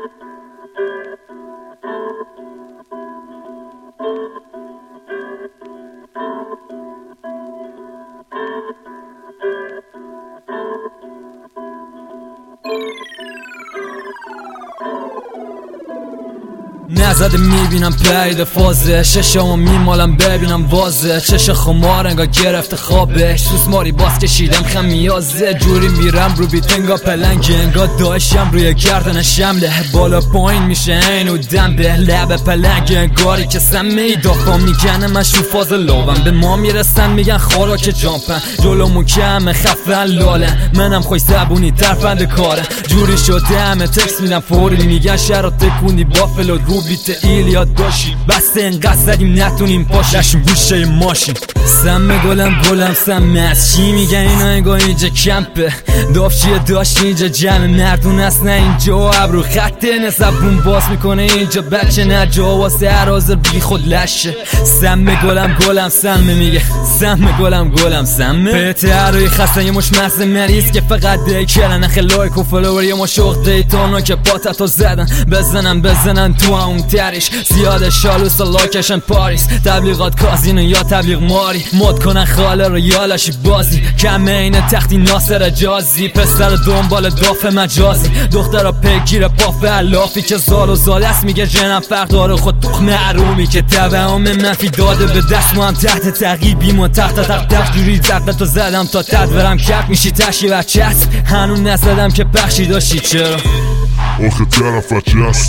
نزده میبینم پید فازه ششمو میمالم ببینم واضح چش خمار انگار گرفته خوابه سوس ماری باز کشیدم خمیازه جوری میرم رو بیت انگار پلنگ انگار داشتم روی گردن شمله بالا پایین میشه اینو دم به لب پلنگ انگاری که سمه دافا میگنه من شو فاز لاوم به ما میرسن میگن خوراک جامپن جلومو کمه خفن لاله منم خوش زبونی ترفند کاره جوری شده همه تکس میدم فوری میگن شرات تکونی بافلو رو بیت ایلیاد داشی بسته اینقدر زدیم نتونیم پاشیم گوشه ماشین سم گلم سم از چی میگن اینا انگار اینجا کمپه دافچیه داشت اینجا جمع مردون است نه اینجا ابرو خطه نزبون باز میکنه اینجا بچه نه جا واسه عرازر بی خود لشه سم گلم سمه میگه سم گلم سمه پیته عروی خسته یه مش محض مریض که فقط دیکرن خلایک و فلوور یه مش اخ دیتانا که پاتتو زدن بزنن تو اون تریش زیاده شالوس و لاکشن پاریس تبلیغات کازینو یا تبلیغ ماری مد کنن خاله رو یالاشی بازی کمه اینه تختی ناصر جازی پسر دنبال داف مجازی دخترها پیگیر پاف علافی که زال و زال است میگه جنم فرق داره خود تخم عرومی که توهم منفی داده به دست ما هم تحت تقیبیم و تحت جوری زقدتو زدم تا تدورم کپ میشی تشی و چست هنون نزدم که بخشی داشتی چرا آخه طرف چست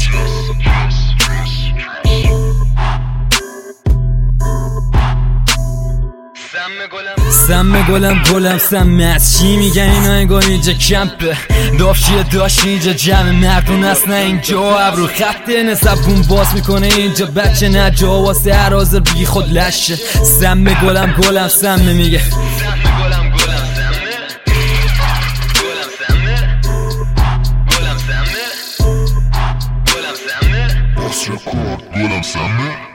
سم گلم سم از چی میگن اینا انگار اینجا کمپه دافچیه داشت اینجا جمع مردون است نه اینجا ابرو خطه نزبون باز میکنه اینجا بچه نه جا واسه عرازر بی خود لشه سم گلم سمه میگه گلم سمه